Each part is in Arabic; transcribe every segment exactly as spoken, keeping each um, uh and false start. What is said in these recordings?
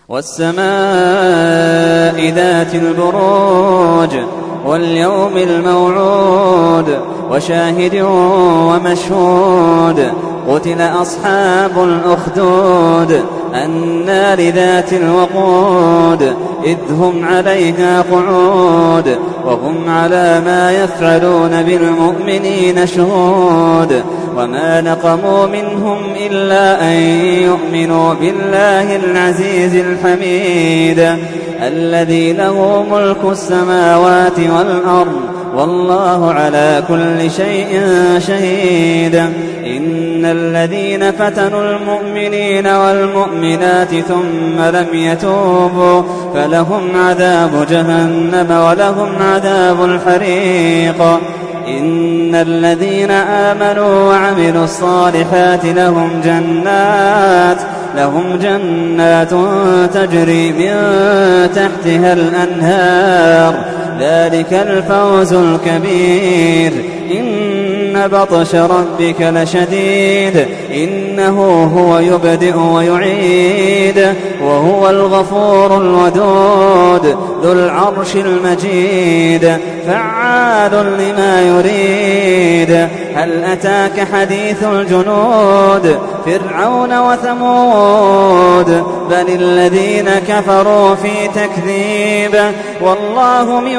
والسماء ذات البروج واليوم الموعود وشاهد ومشهود قتل أصحاب الأخدود النار ذات الوقود إذ هم عليها قعود وهم على ما يفعلون بالمؤمنين شهود وما نقموا منهم إلا أن يؤمنوا بالله العزيز الحميد الذي له ملك السماوات والأرض والله على كل شيء شهيد. إن الذين فتنوا المؤمنين والمؤمنات ثم لم يتوبوا فلهم عذاب جهنم ولهم عذاب الحريق. إن الذين آمنوا وعملوا الصالحات لهم جنات لهم جنات تجري من تحتها الأنهار ذلك الفوز الكبير. إن بطش ربك لشديد إنه هو يبدئ ويعيد وهو الغفور الودود ذو العرش المجيد فعال لما يريد. هل أتاك حديث الجنود فرعون وثمود بل الذين كفروا في تكذيب والله من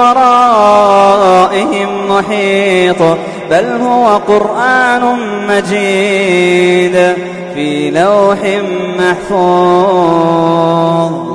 ورائهم محيط بل هو قرآن مجيد في لوح محفوظ.